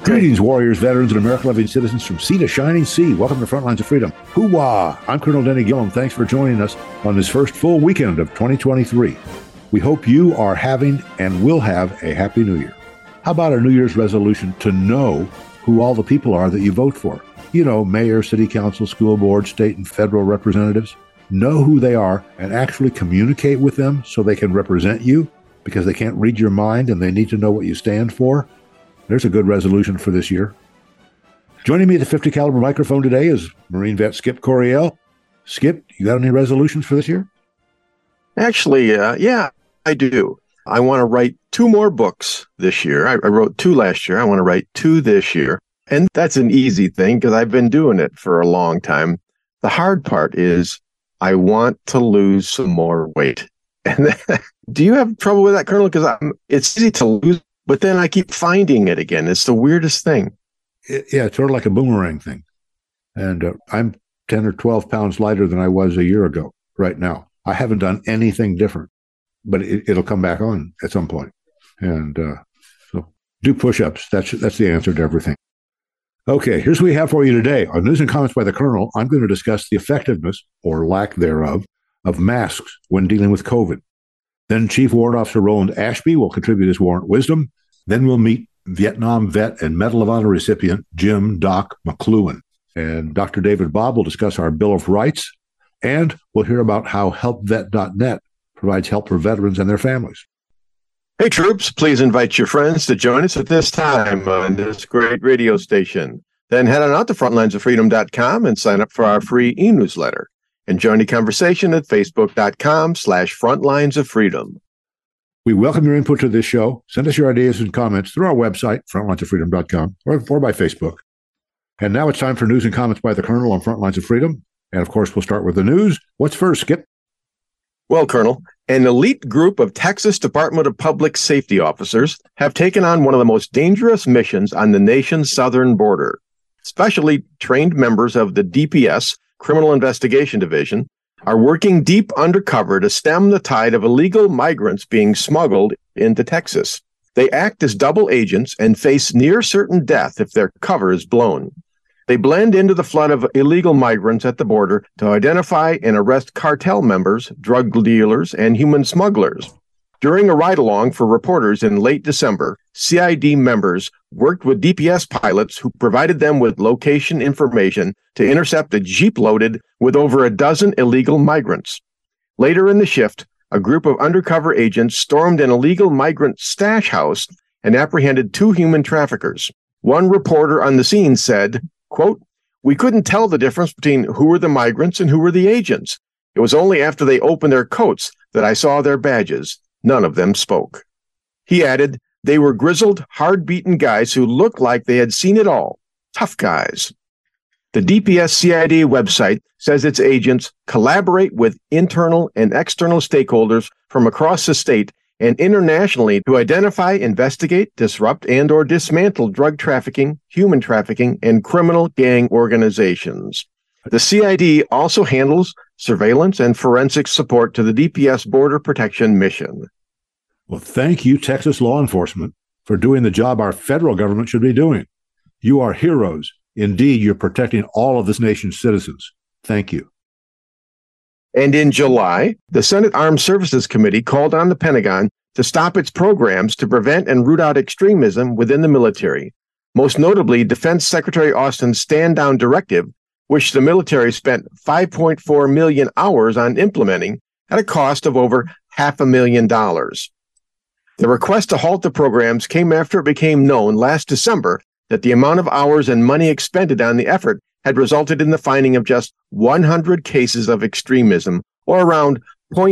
Greetings, warriors, veterans, and America-loving citizens from sea to shining sea. Welcome to Frontlines of Freedom. Hoo-wah! I'm Colonel Denny Gillum. Thanks for joining us on this first full weekend of 2023. We hope you are having and will have a Happy New Year. How about a New Year's resolution to know who all the people are that you vote for? You know, mayor, city council, school board, state and federal representatives. Know who they are and actually communicate with them so they can represent you, because they can't read your mind and they need to know what you stand for. There's a good resolution for this year. Joining me at the 50 caliber microphone today is Marine vet Skip Coryell. Skip, you got any resolutions for this year? Actually, yeah, I do. I want to write 2 more books this year. I wrote 2 last year. I want to write 2 this year. And that's an easy thing because I've been doing it for a long time. The hard part is I want to lose some more weight. And do you have trouble with that, Colonel? Because it's easy to lose, but then I keep finding it again. It's the weirdest thing. Yeah, it's sort of like a boomerang thing. And I'm 10 or 12 pounds lighter than I was a year ago right now. I haven't done anything different, but it'll come back on at some point. And so do push-ups. That's the answer to everything. Okay, here's what we have for you today. On News and Comments by the Colonel, I'm going to discuss the effectiveness, or lack thereof, of masks when dealing with COVID. Then Chief Warrant Officer Roland Ashby will contribute his warrant wisdom. Then we'll meet Vietnam vet and Medal of Honor recipient Jim Doc McLuhan. And Dr. David Bob will discuss our Bill of Rights. And we'll hear about how helpvet.net provides help for veterans and their families. Hey, troops, please invite your friends to join us at this time on this great radio station. Then head on out to frontlinesoffreedom.com and sign up for our free e-newsletter. And join the conversation at facebook.com/frontlinesoffreedom. We welcome your input to this show. Send us your ideas and comments through our website, frontlinesoffreedom.com, or by Facebook. And now it's time for News and Comments by the Colonel on Frontlines of Freedom. And of course, we'll start with the news. What's first, Skip? Well, Colonel, an elite group of Texas Department of Public Safety officers have taken on one of the most dangerous missions on the nation's southern border. Specially trained members of the DPS, Criminal Investigation Division, are working deep undercover to stem the tide of illegal migrants being smuggled into Texas. They act as double agents and face near certain death if their cover is blown. They blend into the flood of illegal migrants at the border to identify and arrest cartel members, drug dealers, and human smugglers. During a ride-along for reporters in late December, CID members worked with DPS pilots who provided them with location information to intercept a Jeep loaded with over a dozen illegal migrants. Later in the shift, a group of undercover agents stormed an illegal migrant stash house and apprehended 2 human traffickers. One reporter on the scene said, quote, "We couldn't tell the difference between who were the migrants and who were the agents. It was only after they opened their coats that I saw their badges. None of them spoke." He added, "They were grizzled, hard-beaten guys who looked like they had seen it all. Tough guys." The DPS CID website says its agents collaborate with internal and external stakeholders from across the state and internationally to identify, investigate, disrupt, and/or dismantle drug trafficking, human trafficking, and criminal gang organizations. The CID also handles surveillance and forensic support to the DPS Border Protection Mission. Well, thank you, Texas law enforcement, for doing the job our federal government should be doing. You are heroes. Indeed, you're protecting all of this nation's citizens. Thank you. And in July, the Senate Armed Services Committee called on the Pentagon to stop its programs to prevent and root out extremism within the military. Most notably, Defense Secretary Austin's stand-down directive, which the military spent 5.4 million hours on implementing at a cost of over $500,000. The request to halt the programs came after it became known last December that the amount of hours and money expended on the effort had resulted in the finding of just 100 cases of extremism, or around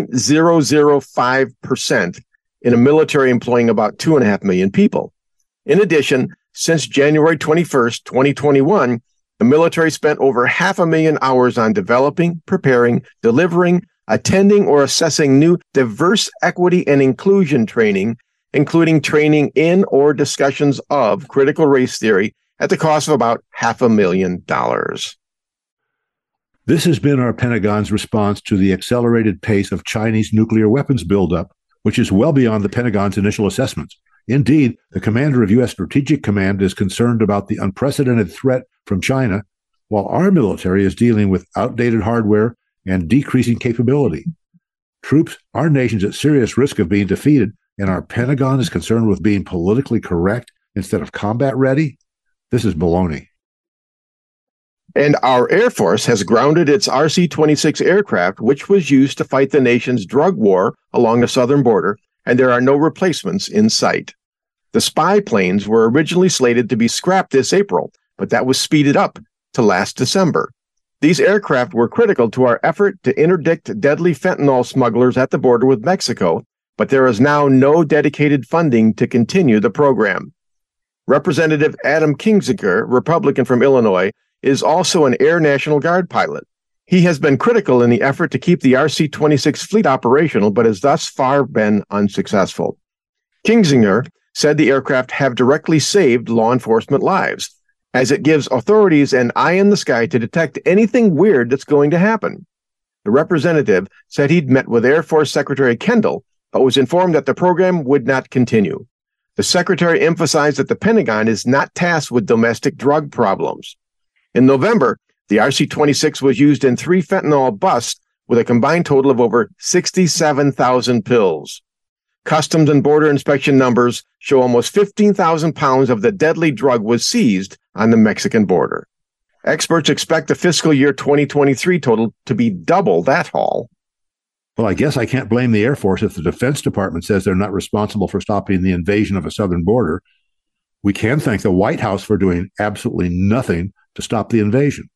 0.005% in a military employing about 2.5 million people. In addition, since January 21st, 2021, the military spent over 500,000 hours on developing, preparing, delivering, attending, or assessing new diverse equity and inclusion training, including training in or discussions of critical race theory at the cost of about $500,000. This has been our Pentagon's response to the accelerated pace of Chinese nuclear weapons buildup, which is well beyond the Pentagon's initial assessments. Indeed, the commander of U.S. Strategic Command is concerned about the unprecedented threat from China, while our military is dealing with outdated hardware and decreasing capability. Troops, our nation's at serious risk of being defeated, and our Pentagon is concerned with being politically correct instead of combat ready? This is baloney. And our Air Force has grounded its RC-26 aircraft, which was used to fight the nation's drug war along the southern border, and there are no replacements in sight. The spy planes were originally slated to be scrapped this April, but that was speeded up to last December. These aircraft were critical to our effort to interdict deadly fentanyl smugglers at the border with Mexico, but there is now no dedicated funding to continue the program. Representative Adam Kinzinger, Republican from Illinois, is also an Air National Guard pilot. He has been critical in the effort to keep the RC-26 fleet operational, but has thus far been unsuccessful. Kinzinger said the aircraft have directly saved law enforcement lives, as it gives authorities an eye in the sky to detect anything weird that's going to happen. The representative said he'd met with Air Force Secretary Kendall, but was informed that the program would not continue. The secretary emphasized that the Pentagon is not tasked with domestic drug problems. In November, the RC-26 was used in 3 fentanyl busts with a combined total of over 67,000 pills. Customs and Border Inspection numbers show almost 15,000 pounds of the deadly drug was seized on the Mexican border. Experts expect the fiscal year 2023 total to be double that haul. Well, I guess I can't blame the Air Force if the Defense Department says they're not responsible for stopping the invasion of a southern border. We can thank the White House for doing absolutely nothing to stop the invasion.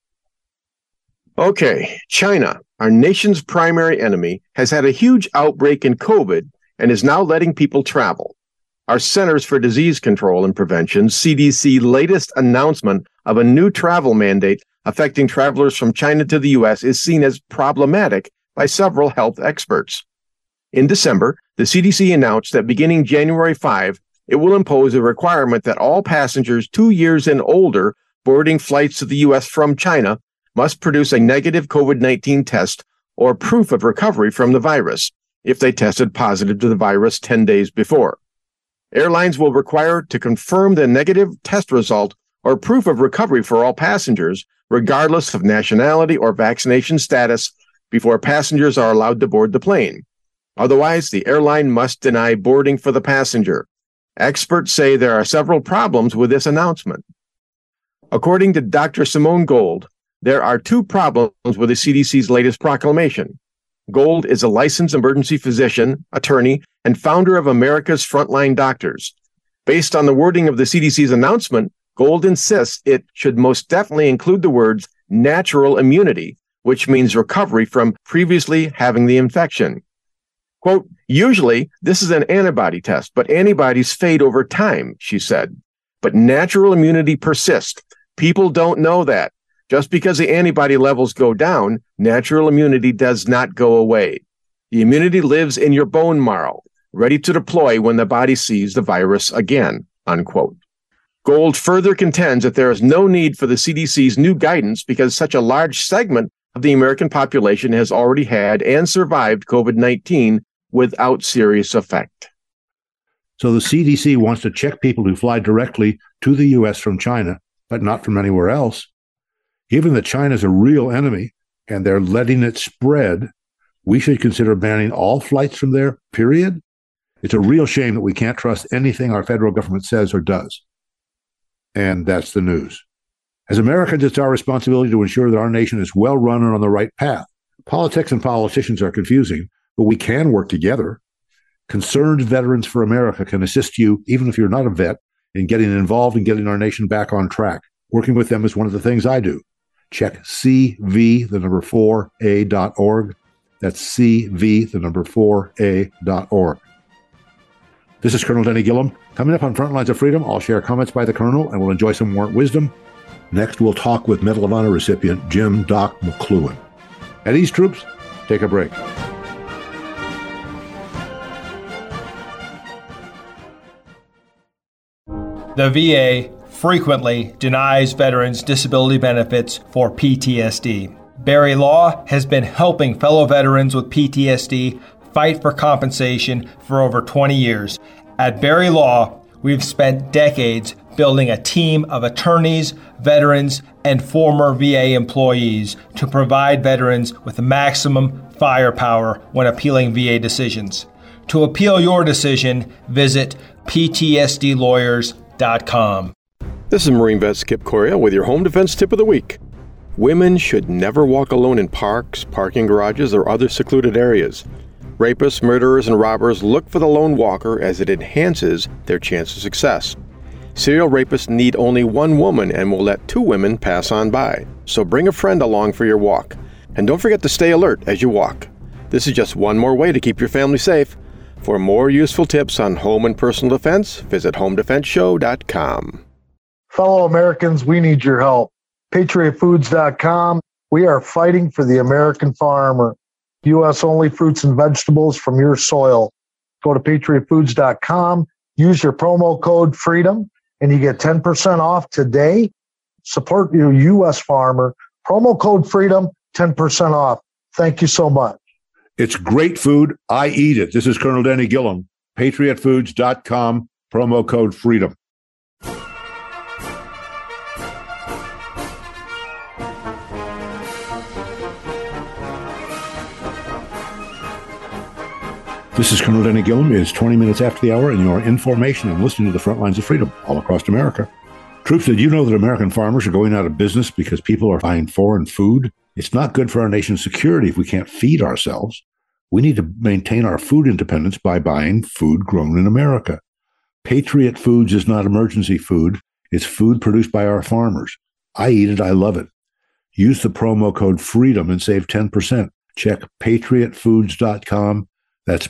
Okay, China, our nation's primary enemy, has had a huge outbreak in COVID and is now letting people travel. Our Centers for Disease Control and Prevention, CDC, latest announcement of a new travel mandate affecting travelers from China to the U.S. is seen as problematic by several health experts. In December, the CDC announced that beginning January 5, it will impose a requirement that all passengers 2 years and older boarding flights to the U.S. from China must produce a negative COVID-19 test or proof of recovery from the virus if they tested positive to the virus 10 days before. Airlines will require to confirm the negative test result or proof of recovery for all passengers, regardless of nationality or vaccination status, before passengers are allowed to board the plane. Otherwise, the airline must deny boarding for the passenger. Experts say there are several problems with this announcement. According to Dr. Simone Gold, there are 2 problems with the CDC's latest proclamation. Gold is a licensed emergency physician, attorney, and founder of America's Frontline Doctors. Based on the wording of the CDC's announcement, Gold insists it should most definitely include the words natural immunity, which means recovery from previously having the infection. Quote, usually this is an antibody test, but antibodies fade over time, she said. But natural immunity persists. People don't know that. Just because the antibody levels go down, natural immunity does not go away. The immunity lives in your bone marrow, ready to deploy when the body sees the virus again, unquote. Gold further contends that there is no need for the CDC's new guidance because such a large segment of the American population has already had and survived COVID-19 without serious effect. So the CDC wants to check people who fly directly to the U.S. from China, but not from anywhere else. Given that China is a real enemy and they're letting it spread, we should consider banning all flights from there, period. It's a real shame that we can't trust anything our federal government says or does. And that's the news. As Americans, it's our responsibility to ensure that our nation is well run and on the right path. Politics and politicians are confusing, but we can work together. Concerned Veterans for America can assist you, even if you're not a vet, in getting involved in getting our nation back on track. Working with them is one of the things I do. Check CV4A.org. That's CV4A.org. This is Colonel Denny Gillum. Coming up on Frontlines of Freedom, I'll share comments by the Colonel and we'll enjoy some warrant wisdom. Next, we'll talk with Medal of Honor recipient Jim Doc McCloughan. At East Troops, take a break. The VA frequently denies veterans disability benefits for PTSD. Barry Law has been helping fellow veterans with PTSD fight for compensation for over 20 years. At Barry Law, We've spent decades building a team of attorneys, veterans, and former VA employees to provide veterans with maximum firepower when appealing VA decisions. To appeal your decision, visit ptsdlawyers.com. This is Marine vet Skip Coria with your home defense tip of the week. Women should never walk alone in parks, parking garages, or other secluded areas. Rapists, murderers, and robbers look for the lone walker as it enhances their chance of success. Serial rapists need only one woman and will let two women pass on by. So bring a friend along for your walk. And don't forget to stay alert as you walk. This is just one more way to keep your family safe. For more useful tips on home and personal defense, visit homedefenseshow.com. Fellow Americans, we need your help. PatriotFoods.com. We are fighting for the American farmer. U.S. only fruits and vegetables from your soil. Go to PatriotFoods.com. Use your promo code FREEDOM, and you get 10% off today. Support your U.S. farmer. Promo code FREEDOM, 10% off. Thank you so much. It's great food. I eat it. This is Colonel Denny Gillum. PatriotFoods.com, promo code FREEDOM. This is Colonel Denny Gillum. It is 20 minutes after the hour, and you are in formation and listening to the front lines of freedom all across America. Troops, did you know that American farmers are going out of business because people are buying foreign food? It's not good for our nation's security if we can't feed ourselves. We need to maintain our food independence by buying food grown in America. Patriot Foods is not emergency food. It's food produced by our farmers. I eat it. I love it. Use the promo code FREEDOM and save 10%. Check patriotfoods.com. That's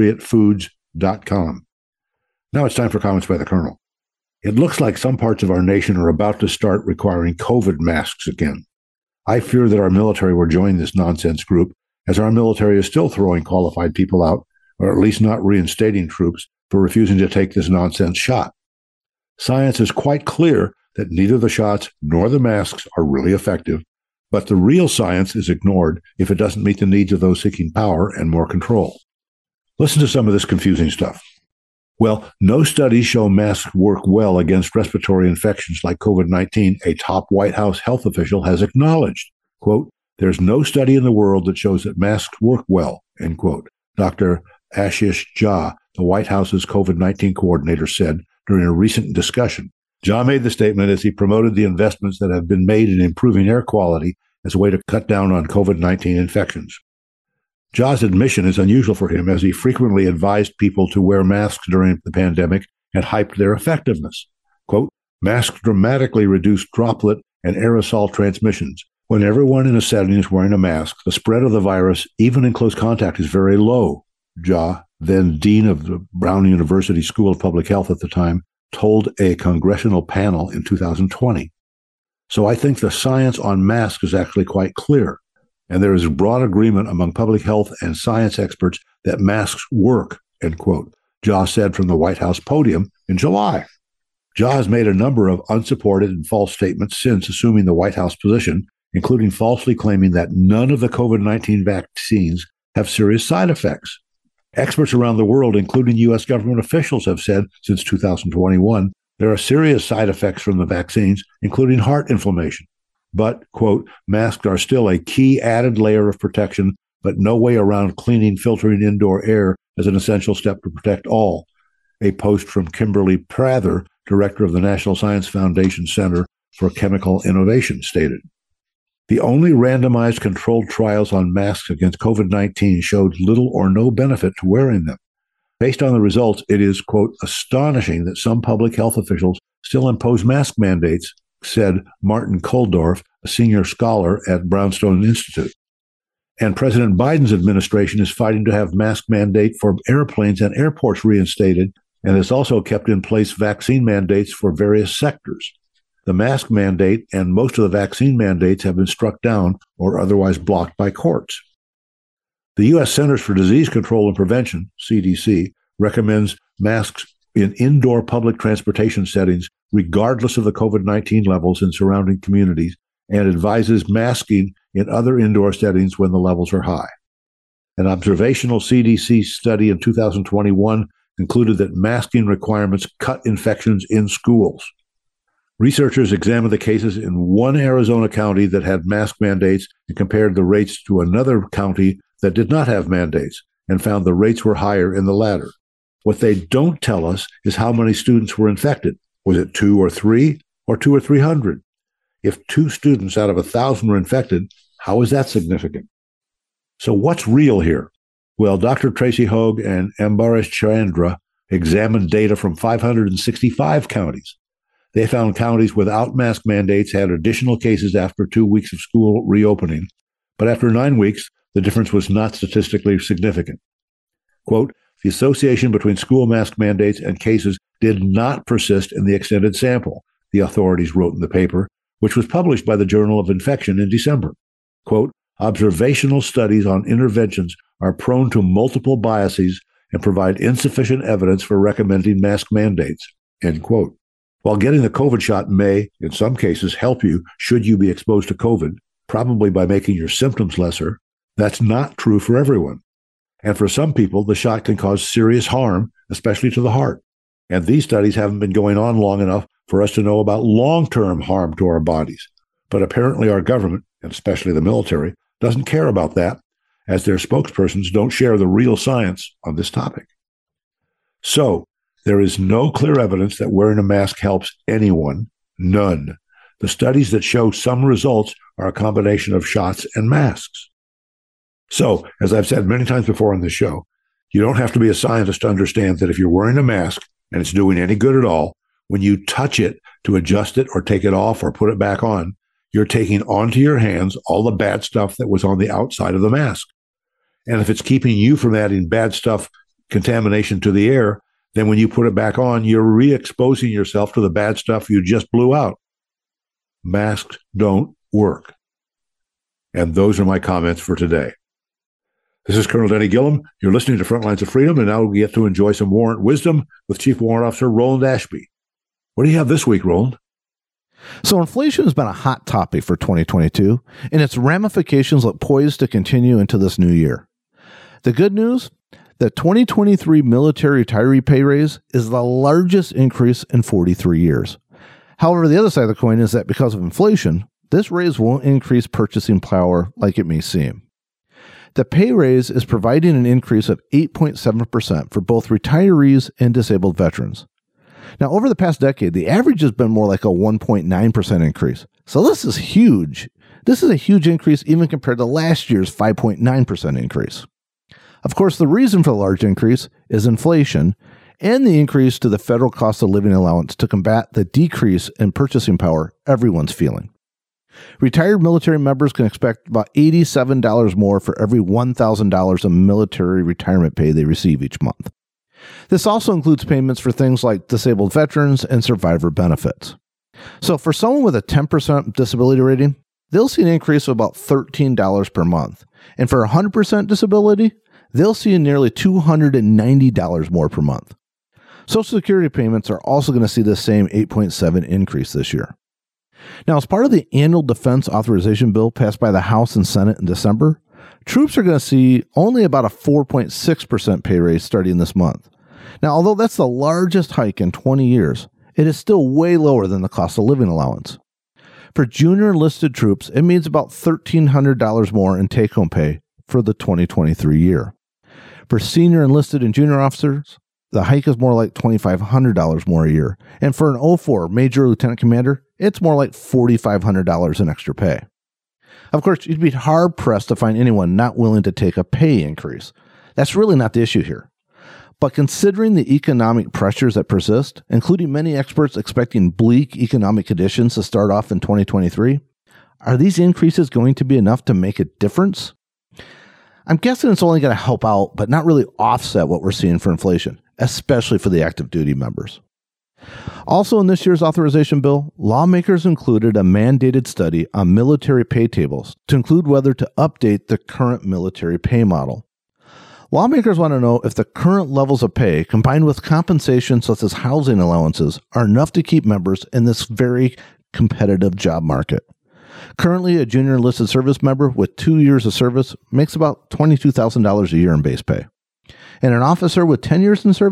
patriotfoods.com. Now it's time for comments by the Colonel. It looks like some parts of our nation are about to start requiring COVID masks again. I fear that our military will join this nonsense group, as our military is still throwing qualified people out, or at least not reinstating troops for refusing to take this nonsense shot. Science is quite clear that neither the shots nor the masks are really effective, but the real science is ignored if it doesn't meet the needs of those seeking power and more control. Listen to some of this confusing stuff. Well, no studies show masks work well against respiratory infections like COVID-19, a top White House health official has acknowledged. Quote, there's no study in the world that shows that masks work well, end quote. Dr. Ashish Jha, the White House's COVID-19 coordinator, said during a recent discussion. Jha made the statement as he promoted the investments that have been made in improving air quality as a way to cut down on COVID-19 infections. Jha's admission is unusual for him, as he frequently advised people to wear masks during the pandemic and hyped their effectiveness. Quote, masks dramatically reduce droplet and aerosol transmissions. When everyone in a setting is wearing a mask, the spread of the virus, even in close contact, is very low. Jha, then dean of the Brown University School of Public Health at the time, told a congressional panel in 2020. So I think the science on masks is actually quite clear. And there is broad agreement among public health and science experts that masks work, end quote, Jha said from the White House podium in July. Jha has made a number of unsupported and false statements since assuming the White House position, including falsely claiming that none of the COVID-19 vaccines have serious side effects. Experts around the world, including U.S. government officials, have said since 2021 there are serious side effects from the vaccines, including heart inflammation. But, quote, masks are still a key added layer of protection, but no way around cleaning, filtering indoor air as an essential step to protect all. A post from Kimberly Prather, director of the National Science Foundation Center for Chemical Innovation, stated. The only randomized controlled trials on masks against COVID-19 showed little or no benefit to wearing them. Based on the results, it is, quote, astonishing that some public health officials still impose mask mandates, said Martin Kulldorff, a senior scholar at Brownstone Institute. And President Biden's administration is fighting to have mask mandate for airplanes and airports reinstated, and has also kept in place vaccine mandates for various sectors. The mask mandate and most of the vaccine mandates have been struck down or otherwise blocked by courts. The U.S. Centers for Disease Control and Prevention, CDC, recommends masks in indoor public transportation settings regardless of the COVID-19 levels in surrounding communities, and advises masking in other indoor settings when the levels are high. An observational CDC study in 2021 concluded that masking requirements cut infections in schools. Researchers examined the cases in one Arizona county that had mask mandates and compared the rates to another county that did not have mandates and found the rates were higher in the latter. What they don't tell us is how many students were infected. Was it 2 or 3 or 2 or 300? If 2 students out of 1,000 were infected, how is that significant? So what's real here? Well, Dr. Tracy Hogue and Ambarish Chandra examined data from 565 counties. They found counties without mask mandates had additional cases after 2 weeks of school reopening, but after 9 weeks, the difference was not statistically significant. Quote, the association between school mask mandates and cases did not persist in the extended sample, the authorities wrote in the paper, which was published by the Journal of Infection in December. Quote, observational studies on interventions are prone to multiple biases and provide insufficient evidence for recommending mask mandates, end quote. While getting the COVID shot may, in some cases, help you should you be exposed to COVID, probably by making your symptoms lesser, that's not true for everyone. And for some people, the shot can cause serious harm, especially to the heart. And these studies haven't been going on long enough for us to know about long-term harm to our bodies. But apparently our government, and especially the military, doesn't care about that, as their spokespersons don't share the real science on this topic. So, there is no clear evidence that wearing a mask helps anyone. None. The studies that show some results are a combination of shots and masks. So, as I've said many times before on this show, you don't have to be a scientist to understand that if you're wearing a mask and it's doing any good at all, when you touch it to adjust it or take it off or put it back on, you're taking onto your hands all the bad stuff that was on the outside of the mask. And if it's keeping you from adding bad stuff, contamination to the air, then when you put it back on, you're re-exposing yourself to the bad stuff you just blew out. Masks don't work. And those are my comments for today. This is Colonel Denny Gillum. You're listening to Frontlines of Freedom, and now we get to enjoy some warrant wisdom with Chief Warrant Officer Roland Ashby. What do you have this week, Roland? So inflation has been a hot topic for 2022, and its ramifications look poised to continue into this new year. The good news? The 2023 military retiree pay raise is the largest increase in 43 years. However, the other side of the coin is that because of inflation, this raise won't increase purchasing power like it may seem. The pay raise is providing an increase of 8.7% for both retirees and disabled veterans. Now, over the past decade, the average has been more like a 1.9% increase. So this is huge. This is a huge increase even compared to last year's 5.9% increase. Of course, the reason for the large increase is inflation and the increase to the federal cost of living allowance to combat the decrease in purchasing power everyone's feeling. Retired military members can expect about $87 more for every $1,000 of military retirement pay they receive each month. This also includes payments for things like disabled veterans and survivor benefits. So for someone with a 10% disability rating, they'll see an increase of about $13 per month. And for 100% disability, they'll see nearly $290 more per month. Social Security payments are also going to see the same 8.7% increase this year. Now, as part of the annual defense authorization bill passed by the House and Senate in December, troops are going to see only about a 4.6% pay raise starting this month. Now, although that's the largest hike in 20 years, it is still way lower than the cost of living allowance. For junior enlisted troops, it means about $1,300 more in take-home pay for the 2023 year. For senior enlisted and junior officers, the hike is more like $2,500 more a year. And for an 04 Major Lieutenant Commander, it's more like $4,500 in extra pay. Of course, you'd be hard-pressed to find anyone not willing to take a pay increase. That's really not the issue here. But considering the economic pressures that persist, including many experts expecting bleak economic conditions to start off in 2023, are these increases going to be enough to make a difference? I'm guessing it's only going to help out, but not really offset what we're seeing for inflation, especially for the active duty members. Also in this year's authorization bill, lawmakers included a mandated study on military pay tables to include whether to update the current military pay model. Lawmakers want to know if the current levels of pay, combined with compensation such as housing allowances, are enough to keep members in this very competitive job market. Currently, a junior enlisted service member with 2 years of service makes about $22,000 a year in base pay. And an officer with 10 years in service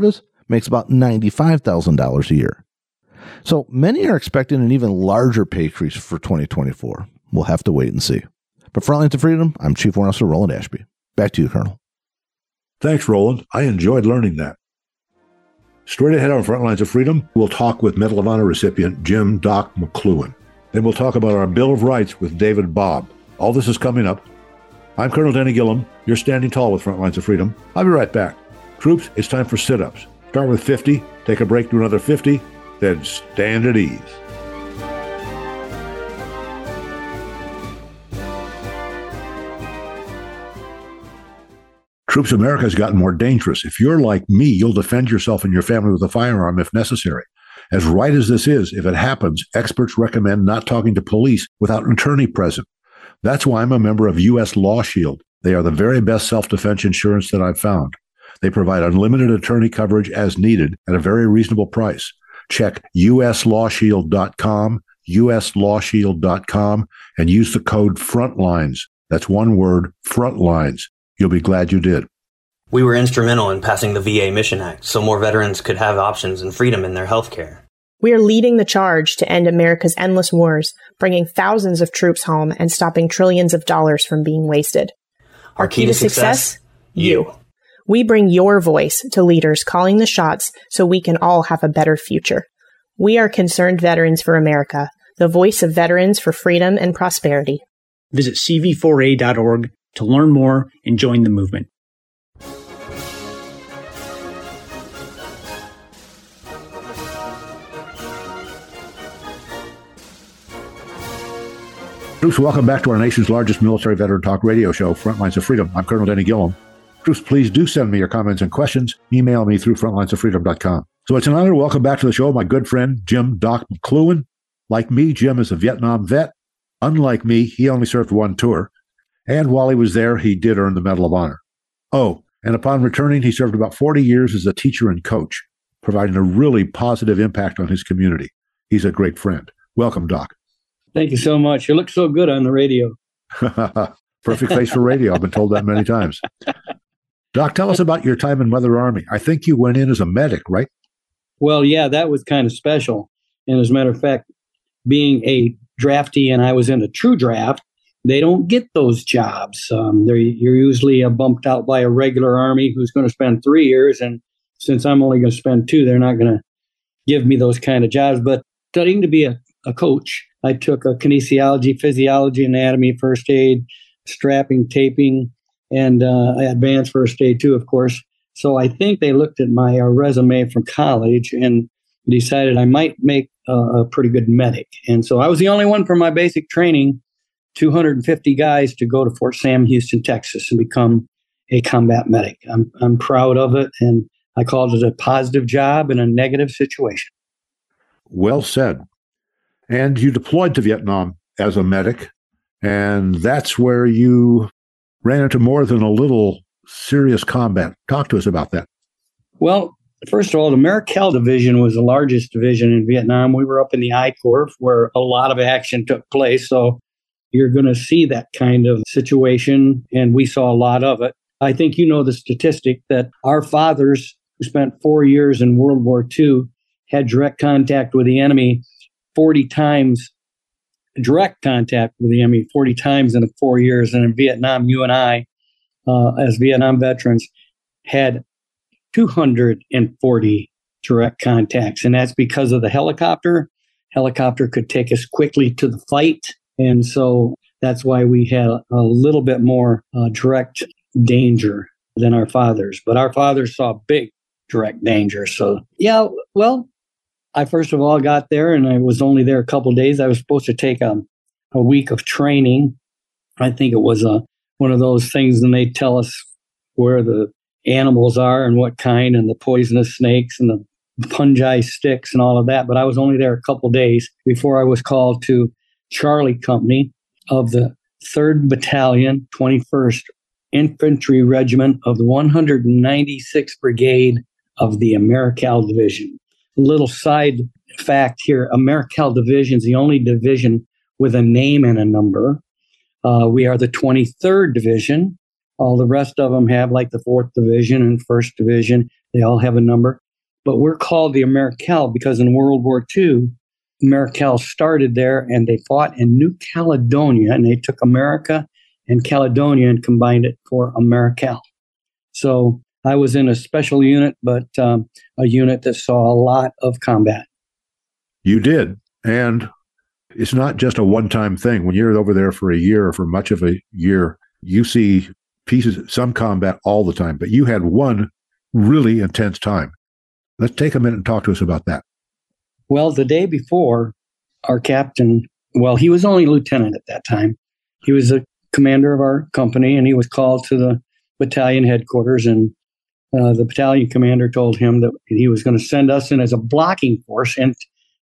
makes about $95,000 a year. So many are expecting an even larger pay increase for 2024. We'll have to wait and see. But for Frontlines of Freedom, I'm Chief Warrant Officer Roland Ashby. Back to you, Colonel. Thanks, Roland. I enjoyed learning that. Straight ahead on Frontlines of Freedom, we'll talk with Medal of Honor recipient Jim Doc McCloughan. Then we'll talk about our Bill of Rights with David Bobb. All this is coming up. I'm Colonel Denny Gillum. You're standing tall with Frontlines of Freedom. I'll be right back. Troops, it's time for sit-ups. Start with 50, take a break, do another 50, then stand at ease. Troops, America has gotten more dangerous. If you're like me, you'll defend yourself and your family with a firearm if necessary. As right as this is, if it happens, experts recommend not talking to police without an attorney present. That's why I'm a member of U.S. Law Shield. They are the very best self-defense insurance that I've found. They provide unlimited attorney coverage as needed at a very reasonable price. Check uslawshield.com, uslawshield.com, and use the code FRONTLINES. That's one word, FRONTLINES. You'll be glad you did. We were instrumental in passing the VA Mission Act so more veterans could have options and freedom in their health care. We are leading the charge to end America's endless wars, bringing thousands of troops home and stopping trillions of dollars from being wasted. Our key to success? You. We bring your voice to leaders calling the shots so we can all have a better future. We are Concerned Veterans for America, the voice of veterans for freedom and prosperity. Visit cv4a.org to learn more and join the movement. Troops, welcome back to our nation's largest military veteran talk radio show, Frontlines of Freedom. I'm Colonel Denny Gillum. Troops, please do send me your comments and questions. Email me through frontlinesoffreedom.com. So it's an honor to welcome back to the show my good friend, Jim Doc McCloughan. Like me, Jim is a Vietnam vet. Unlike me, he only served one tour. And while he was there, he did earn the Medal of Honor. Oh, and upon returning, he served about 40 years as a teacher and coach, providing a really positive impact on his community. He's a great friend. Welcome, Doc. Thank you so much. You look so good on the radio. Perfect face for radio. I've been told that many times. Doc, tell us about your time in Mother Army. I think you went in as a medic, right? Well, yeah, that was kind of special. And as a matter of fact, being a draftee and I was in a true draft, they don't get those jobs. You're usually bumped out by a regular Army who's going to spend 3 years. And since I'm only going to spend 2, they're not going to give me those kind of jobs. But studying to be a coach, I took a kinesiology, physiology, anatomy, first aid, strapping, taping, and advanced first aid too, of course. So I think they looked at my resume from college and decided I might make a pretty good medic. And so I was the only one for my basic training, 250 guys to go to Fort Sam, Houston, Texas, and become a combat medic. I'm proud of it, and I called it a positive job in a negative situation. Well said. And you deployed to Vietnam as a medic, and that's where you ran into more than a little serious combat. Talk to us about that. Well, first of all, the Marical Division was the largest division in Vietnam. We were up in the I Corps where a lot of action took place, so you're going to see that kind of situation, and we saw a lot of it. I think you know the statistic that our fathers, who spent 4 years in World War II, had direct contact with the enemy 40 times, direct contact with the enemy 40 times in the 4 years. And in Vietnam, you and I, as Vietnam veterans, had 240 direct contacts. And that's because of the helicopter. Helicopter could take us quickly to the fight. And so that's why we had a little bit more direct danger than our fathers. But our fathers saw big direct danger. So, yeah, well, I first of all got there and I was only there a couple of days. I was supposed to take a week of training. I think it was one of those things, and they tell us where the animals are and what kind, and the poisonous snakes and the fungi sticks and all of that. But I was only there a couple of days before I was called to Charlie Company of the 3rd Battalion, 21st Infantry Regiment of the 196th Brigade of the Marical Division. Little side fact here, Marical Division is the only division with a name and a number. We are the 23rd Division. All the rest of them have like the 4th Division and 1st Division. They all have a number. but we're called the Americal because in World War II, Americal started there and they fought in New Caledonia, and they took America and Caledonia and combined it for Americal. So I was in a special unit, but a unit that saw a lot of combat. You did. And it's not just a one-time thing. When you're over there for a year or for much of a year, you see some combat all the time. But you had one really intense time. Let's take a minute and talk to us about that. Well, the day before, our captain, well, he was only lieutenant at that time. He was the commander of our company, and he was called to the battalion headquarters, and the battalion commander told him that he was going to send us in as a blocking force into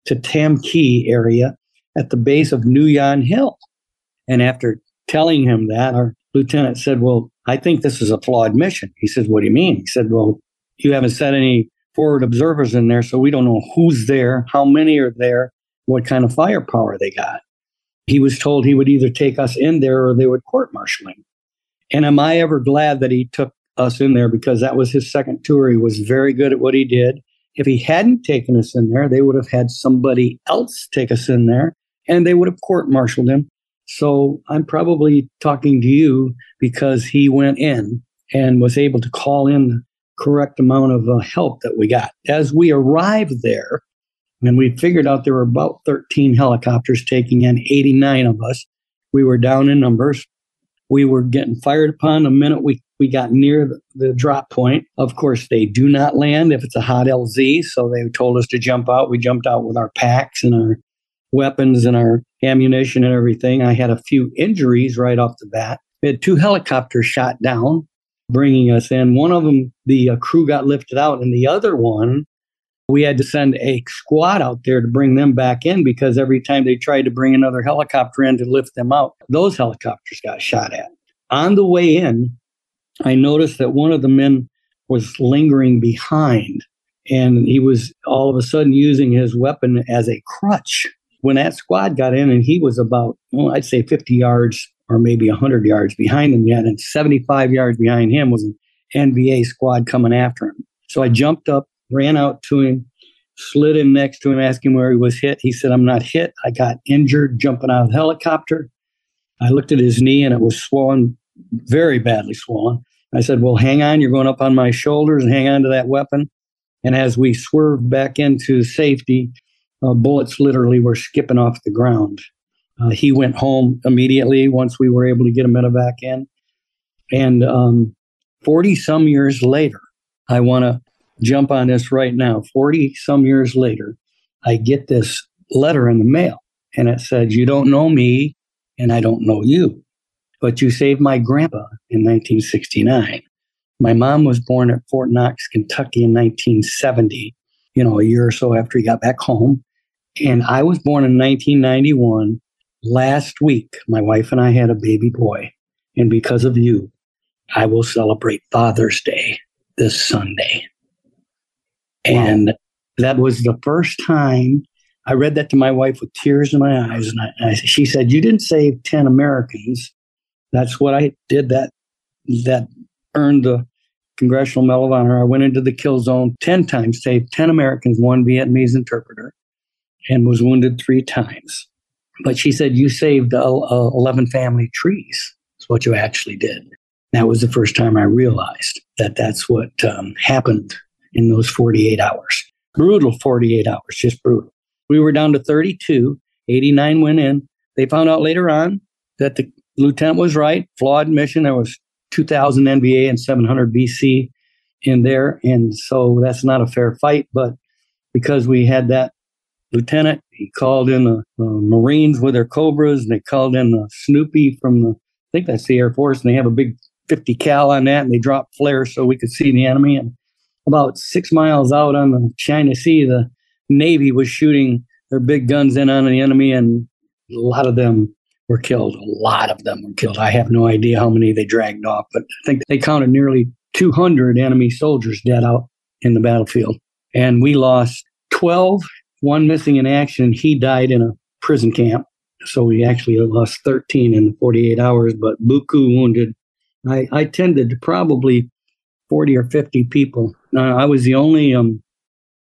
Tam Key area at the base of Nguyen Hill. And after telling him that, our lieutenant said, well, I think this is a flawed mission. He said, what do you mean? He said, well, you haven't sent any forward observers in there, so we don't know who's there, how many are there, what kind of firepower they got. He was told he would either take us in there or they would court-martial him. And am I ever glad that he took us in there, because that was his second tour. He was very good at what he did. If he hadn't taken us in there, they would have had somebody else take us in there, and they would have court-martialed him. So I'm probably talking to you because he went in and was able to call in the correct amount of help that we got. As we arrived there, and we figured out there were about 13 helicopters taking in 89 of us, we were down in numbers. We were getting fired upon the minute we got near the drop point. Of course, they do not land if it's a hot LZ, so they told us to jump out. We jumped out with our packs and our weapons and our ammunition and everything. I had a few injuries right off the bat. We had 2 helicopters shot down, bringing us in. One of them, the crew got lifted out, and the other one, we had to send a squad out there to bring them back in, because every time they tried to bring another helicopter in to lift them out, those helicopters got shot at. On the way in, I noticed that one of the men was lingering behind, and he was all of a sudden using his weapon as a crutch. When that squad got in, and he was about, well, I'd say 50 yards or maybe 100 yards behind him yet, and 75 yards behind him was an NVA squad coming after him. So I jumped up, ran out to him, slid in next to him, asked him where he was hit. He said, I'm not hit. I got injured jumping out of the helicopter. I looked at his knee, and it was swollen, very badly swollen. I said, well, hang on. You're going up on my shoulders, and hang on to that weapon. And as we swerved back into safety, bullets literally were skipping off the ground. He went home immediately once we were able to get a medevac in. And 40-some years later, I want to jump on this right now. 40-some years later, I get this letter in the mail, and it said, you don't know me, and I don't know you, but you saved my grandpa in 1969. My mom was born at Fort Knox, Kentucky in 1970, a year or so after he got back home. And I was born in 1991. Last week, my wife and I had a baby boy. And because of you, I will celebrate Father's Day this Sunday. Wow. And that was the first time I read that to my wife with tears in my eyes. And she said, you didn't save 10 Americans. That's what I did. That earned the Congressional Medal of Honor. I went into the kill zone 10 times, saved 10 Americans, 1 Vietnamese interpreter, and was wounded 3 times. But she said, you saved 11 family trees. That's what you actually did. That was the first time I realized that that's what happened in those 48 hours. Brutal 48 hours, just brutal. We were down to 32. 89 went in. They found out later on that the lieutenant was right. Flawed mission. There was 2,000 NVA and 700 BC in there. And so that's not a fair fight. But because we had that lieutenant, he called in the Marines with their Cobras, and they called in the Snoopy from I think that's the Air Force, and they have a big 50 cal on that, and they dropped flares so we could see the enemy. And about 6 miles out on the China Sea, the Navy was shooting their big guns in on the enemy, and a lot of them were killed. A lot of them were killed. I have no idea how many they dragged off, but I think they counted nearly 200 enemy soldiers dead out in the battlefield. And we lost 12, 1 missing in action. He died in a prison camp. So we actually lost 13 in 48 hours, but buku wounded. I tended to probably 40 or 50 people. I was the only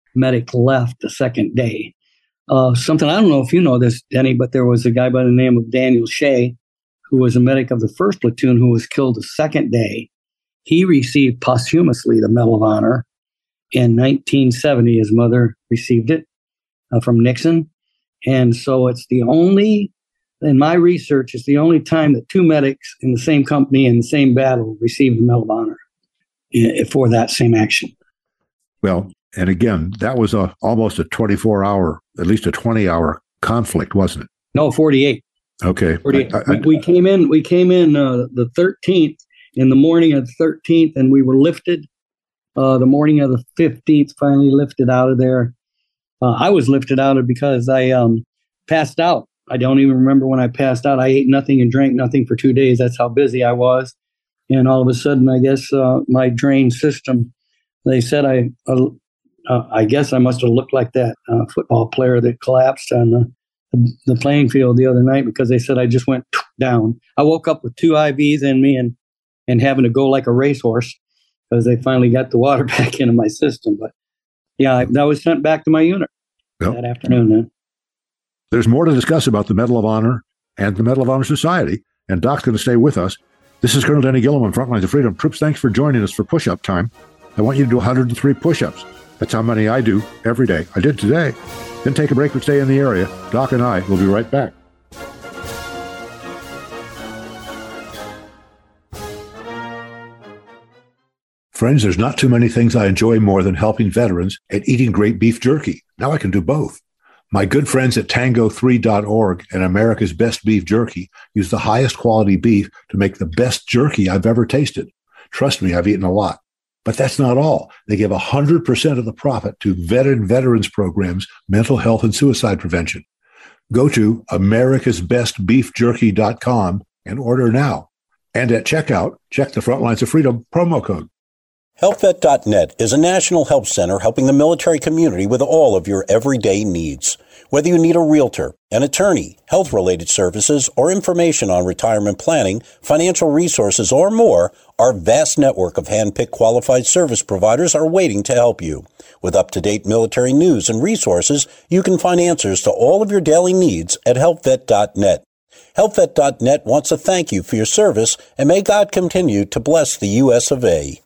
medic left the second day. Something, I don't know if you know this, Denny, but there was a guy by the name of Daniel Shea, who was a medic of the 1st platoon who was killed the second day. He received posthumously the Medal of Honor. In 1970, his mother received it from Nixon. And so it's the only, in my research, it's the only time that 2 medics in the same company in the same battle received the Medal of Honor for that same action. Well, and again, that was almost a 24-hour, at least a 20-hour conflict, wasn't it? No, 48. Okay. 48. We came in the 13th, in the morning of the 13th, and we were lifted. The morning of the 15th, finally lifted out of there. I was lifted out of because I passed out. I don't even remember when I passed out. I ate nothing and drank nothing for 2 days. That's how busy I was. And all of a sudden, I guess my drain system, they said I guess I must have looked like that football player that collapsed on the playing field the other night, because they said I just went down. I woke up with 2 IVs in me and having to go like a racehorse because they finally got the water back into my system. But yeah, I was sent back to my unit that afternoon. Then. There's more to discuss about the Medal of Honor and the Medal of Honor Society, and Doc's going to stay with us. This is Colonel Denny Gilliam on Frontlines of Freedom. Troops, thanks for joining us for push-up time. I want you to do 103 push-ups. That's how many I do every day. I did today. Then take a break but stay in the area. Doc and I will be right back. Friends, there's not too many things I enjoy more than helping veterans and eating great beef jerky. Now I can do both. My good friends at Tango3.org and America's Best Beef Jerky use the highest quality beef to make the best jerky I've ever tasted. Trust me, I've eaten a lot. But that's not all. They give 100% of the profit to veterans programs, mental health, and suicide prevention. Go to americasbestbeefjerky.com and order now. And at checkout, check the Frontlines of Freedom promo code. HealthVet.net is a national health center helping the military community with all of your everyday needs. Whether you need a realtor, an attorney, health-related services, or information on retirement planning, financial resources, or more, our vast network of hand-picked qualified service providers are waiting to help you. With up-to-date military news and resources, you can find answers to all of your daily needs at HealthVet.net. HealthVet.net wants to thank you for your service, and may God continue to bless the U.S. of A.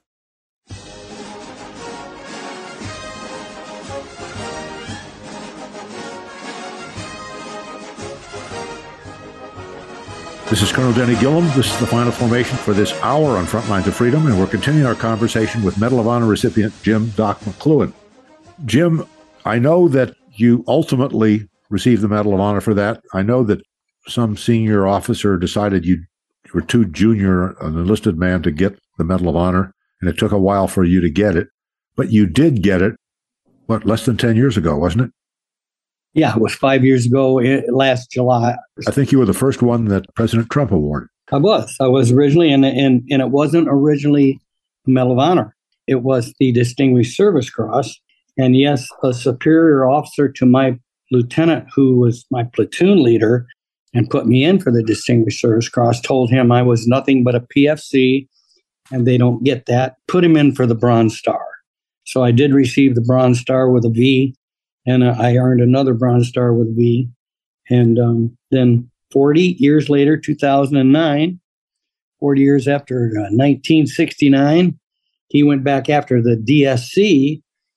This is Colonel Denny Gilliam. This is the final formation for this hour on Frontlines of Freedom, and we're continuing our conversation with Medal of Honor recipient Jim Doc McCloughan. Jim, I know that you ultimately received the Medal of Honor for that. I know that some senior officer decided you were too junior an enlisted man to get the Medal of Honor, and it took a while for you to get it. But you did get it, less than 10 years ago, wasn't it? Yeah, it was 5 years ago, last July. I think you were the first one that President Trump awarded. I was originally, and it wasn't originally the Medal of Honor. It was the Distinguished Service Cross. And yes, a superior officer to my lieutenant, who was my platoon leader and put me in for the Distinguished Service Cross, told him I was nothing but a PFC, and they don't get that. Put him in for the Bronze Star. So I did receive the Bronze Star with a V. And I earned another Bronze Star with a V. And then 40 years later, 2009, 40 years after 1969, he went back after the DSC.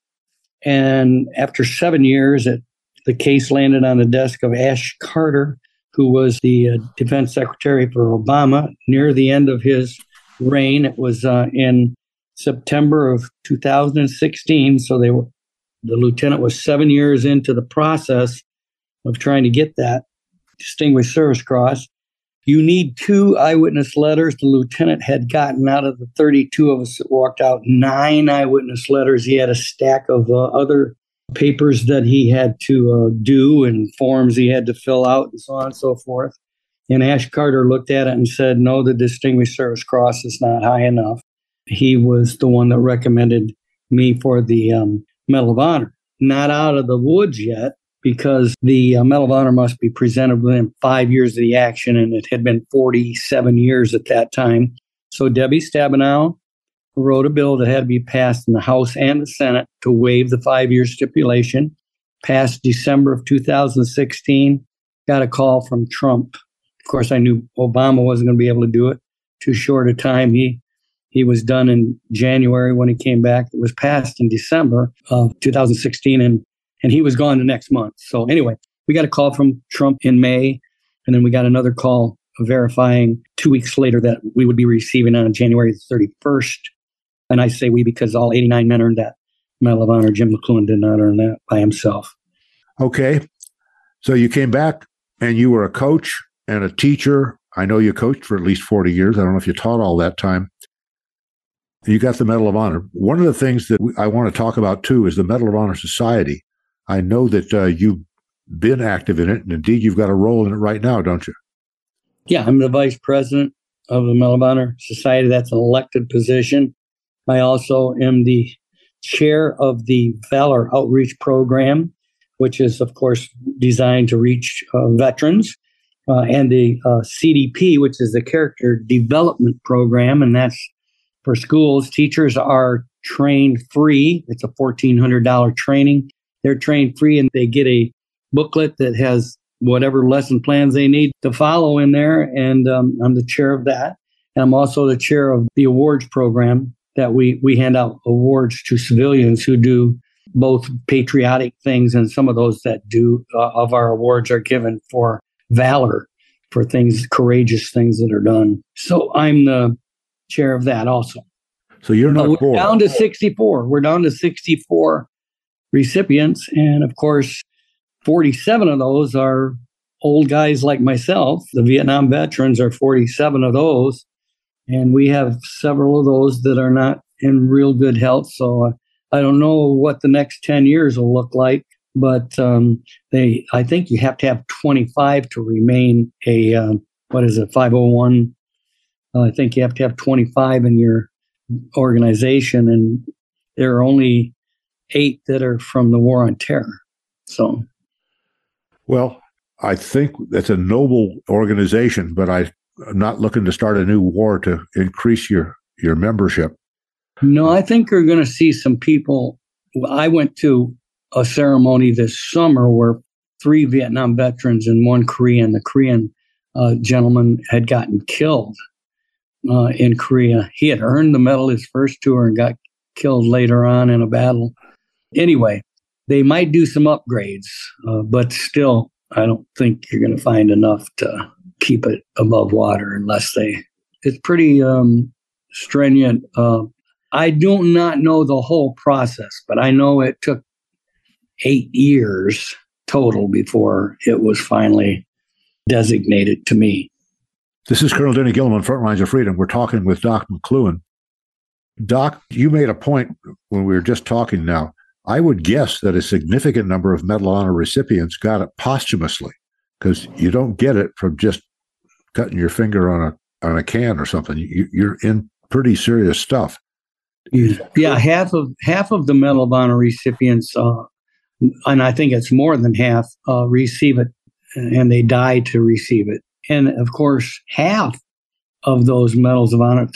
And after 7 years, the case landed on the desk of Ash Carter, who was the defense secretary for Obama near the end of his reign. It was in September of 2016. So the lieutenant was 7 years into the process of trying to get that Distinguished Service Cross. You need 2 eyewitness letters. The lieutenant had gotten out of the 32 of us that walked out 9 eyewitness letters. He had a stack of other papers that he had to do and forms he had to fill out and so on and so forth. And Ash Carter looked at it and said, no, the Distinguished Service Cross is not high enough. He was the one that recommended me for the Medal of Honor. Not out of the woods yet, because the Medal of Honor must be presented within 5 years of the action, and it had been 47 years at that time. So Debbie Stabenow, wrote a bill that had to be passed in the House and the Senate to waive the 5-year stipulation. Passed December of 2016. Got a call from Trump. Of course, I knew Obama wasn't going to be able to do it. Too short a time. He was done in January when he came back. It was passed in December of 2016, and he was gone the next month. So anyway, we got a call from Trump in May, and then we got another call verifying 2 weeks later that we would be receiving on January 31st. And I say we because all 89 men earned that Medal of Honor. Jim McCloughan did not earn that by himself. Okay. So you came back and you were a coach and a teacher. I know you coached for at least 40 years. I don't know if you taught all that time. You got the Medal of Honor. One of the things that I want to talk about, too, is the Medal of Honor Society. I know that you've been active in it, and indeed you've got a role in it right now, don't you? Yeah, I'm the vice president of the Medal of Honor Society. That's an elected position. I also am the chair of the Valor Outreach Program, which is, of course, designed to reach veterans, and the CDP, which is the Character Development Program, and that's for schools. Teachers are trained free. It's a $1,400 training. They're trained free, and they get a booklet that has whatever lesson plans they need to follow in there, and I'm the chair of that. And I'm also the chair of the awards program that we hand out awards to civilians who do both patriotic things, and some of those that do of our awards are given for valor, for things, courageous things that are done. So I'm the chair of that also. So you're not we're down to 64. We're down to 64 recipients. And of course, 47 of those are old guys like myself. The Vietnam veterans are 47 of those. And we have several of those that are not in real good health. So I don't know what the next 10 years will look like. But I think you have to have 25 to remain a, 501. I think you have to have 25 in your organization, and there are only 8 that are from the War on Terror. So, well, I think that's a noble organization, but I'm not looking to start a new war to increase your membership. No, I think you're going to see some people. I went to a ceremony this summer where 3 Vietnam veterans and 1 Korean. The Korean gentleman had gotten killed in Korea. He had earned the medal his first tour and got killed later on in a battle. Anyway, they might do some upgrades, but still, I don't think you're going to find enough to keep it above water unless it's pretty stringent. I do not know the whole process, but I know it took 8 years total before it was finally designated to me. This is Colonel Denny Gilliam on Frontlines of Freedom. We're talking with Doc McCloughan. Doc, you made a point when we were just talking now. I would guess that a significant number of Medal of Honor recipients got it posthumously, because you don't get it from just cutting your finger on a can or something. You're in pretty serious stuff. Yeah, half of the Medal of Honor recipients, and I think it's more than half, receive it, and they die to receive it. And of course, half of those Medals of Honor,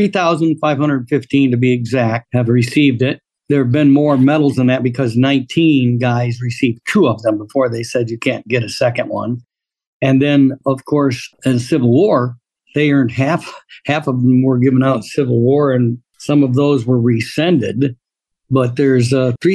3,515 to be exact, have received it. There have been more medals than that because 19 guys received 2 of them before they said you can't get a second one. And then, of course, in the Civil War, they earned half of them were given out in Civil War, and some of those were rescinded. But there's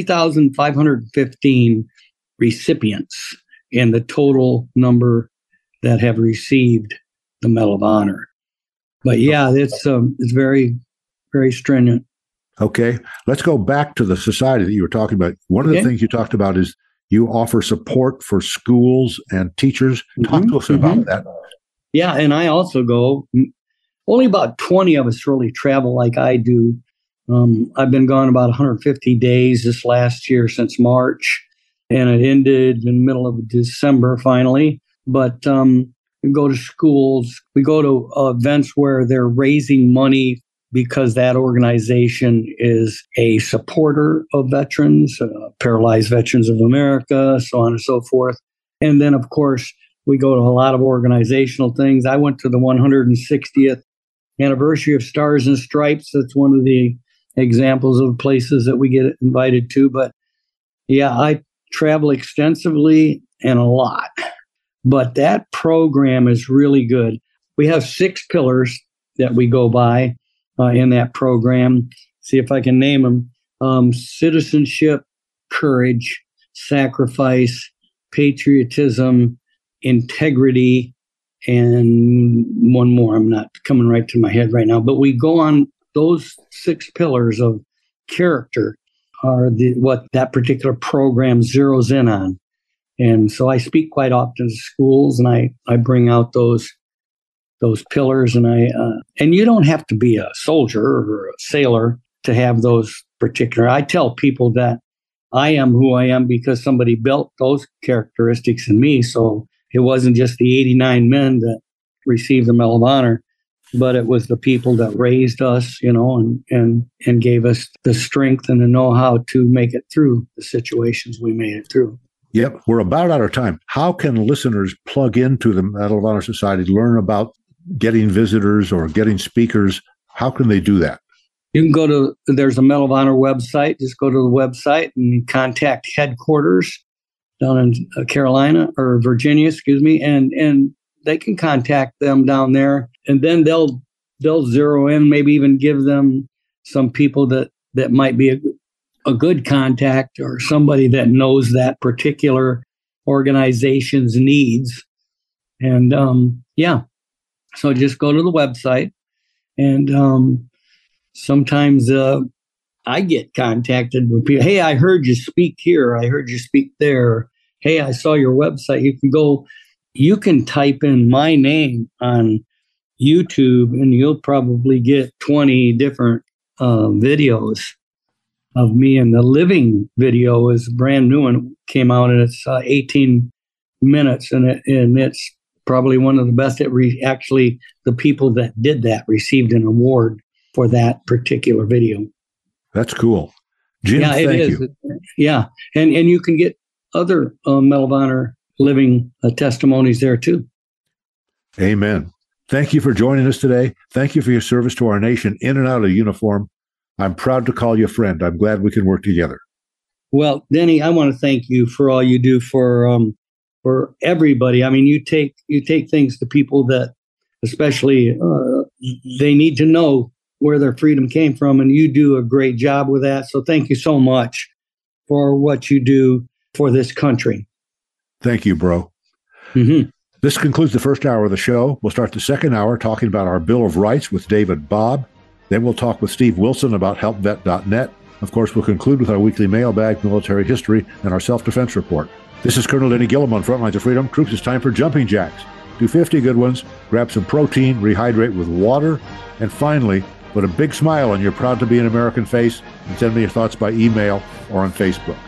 3,515 recipients in the total number that have received the Medal of Honor. But yeah, it's very, very stringent. Okay, let's go back to the society that you were talking about. One of the things you talked about is you offer support for schools and teachers. Talk to us about that. Yeah, and I also go. Only about 20 of us really travel like I do. I've been gone about 150 days this last year since March, and it ended in the middle of December finally. But we go to schools. We go to events where they're raising money because that organization is a supporter of veterans, Paralyzed Veterans of America, so on and so forth. And then, of course, we go to a lot of organizational things. I went to the 160th anniversary of Stars and Stripes. That's one of the examples of places that we get invited to. But yeah, I travel extensively and a lot. But that program is really good. We have 6 pillars that we go by in that program. See if I can name them. Citizenship, courage, sacrifice, patriotism, integrity, and one more. I'm not coming right to my head right now. But we go on those 6 pillars of character are what that particular program zeroes in on. And so I speak quite often to schools, and I bring out those pillars, and and you don't have to be a soldier or a sailor to have those particular. I tell people that I am who I am because somebody built those characteristics in me. So it wasn't just the 89 men that received the Medal of Honor, but it was the people that raised us, and gave us the strength and the know-how to make it through the situations we made it through. Yep, we're about out of time. How can listeners plug into the Medal of Honor Society, learn about getting visitors or getting speakers? How can they do that? You can there's a Medal of Honor website. Just go to the website and contact headquarters down in Carolina or Virginia, and they can contact them down there, and then they'll zero in, maybe even give them some people that might be a good contact or somebody that knows that particular organization's needs. And so just go to the website, and sometimes I get contacted with people. Hey, I heard you speak here. I heard you speak there. Hey, I saw your website. You can type in my name on YouTube, and you'll probably get 20 different videos of me. And the living video is brand new and came out, and it's 18 minutes, and it's probably one of the best. Actually, the people that did that received an award for that particular video. That's cool. Jim, thank you. Yeah, and you can get other Medal of Honor living testimonies there too. Amen. Thank you for joining us today. Thank you for your service to our nation in and out of uniform. I'm proud to call you a friend. I'm glad we can work together. Well, Denny, I want to thank you for all you do for everybody. I mean, you take things to people that, especially, they need to know where their freedom came from, and you do a great job with that. So thank you so much for what you do for this country. Thank you, bro. Mm-hmm. This concludes the first hour of the show. We'll start the second hour talking about our Bill of Rights with David Bobb. Then we'll talk with Steve Wilson about helpvet.net. Of course, we'll conclude with our weekly mailbag, military history, and our self-defense report. This is Colonel Denny Gillum on Frontlines of Freedom. Troops, it's time for jumping jacks. Do 50 good ones, grab some protein, rehydrate with water, and finally, put a big smile on your proud to be an American face and send me your thoughts by email or on Facebook.